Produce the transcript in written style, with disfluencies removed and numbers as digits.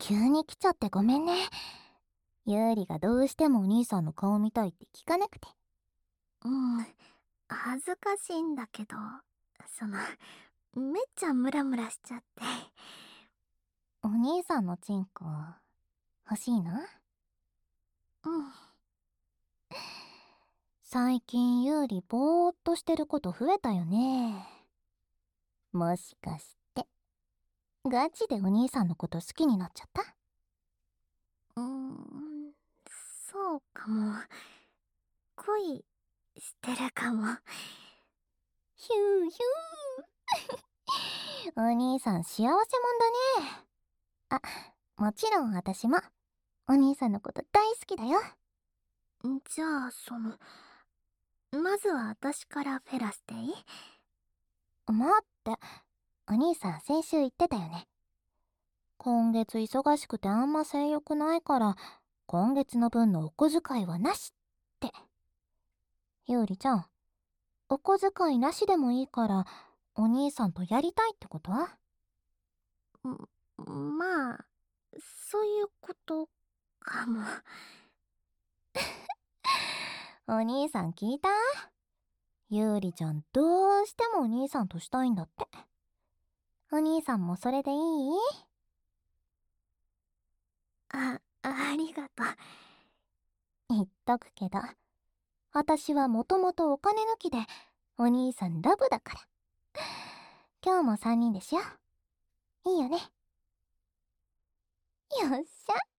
急に来ちゃってごめんね。ユーリがどうしてもお兄さんの顔見たいって聞かなくて。 うん、恥ずかしいんだけど、その、めっちゃムラムラしちゃって。 お兄さんのチンコ、欲しいな。 うん。 最近ユーリぼーっとしてること増えたよね。もしかして、ガチでお兄さんのこと好きになっちゃった？ うーん、そうかも。恋してるかも。 ヒューヒュー。お兄さん幸せもんだね。あ、もちろん私も、お兄さんのこと大好きだよ。 じゃあ、まずは私からフェラしていい？ 待って、お兄さん先週言ってたよね。今月忙しくてあんま性欲ないから、今月の分のお小遣いはなしって。ゆうりちゃん、お小遣いなしでもいいから、お兄さんとやりたいってこと？ まあ、そういうことかも。 お兄さん聞いた？ゆうりちゃんどうしてもお兄さんとしたいんだって。お兄さんもそれでいい？ ありがとう。 言っとくけど、私はもともとお金抜きで、お兄さんラブだから。今日も3人でしよう。いいよね？よっしゃ。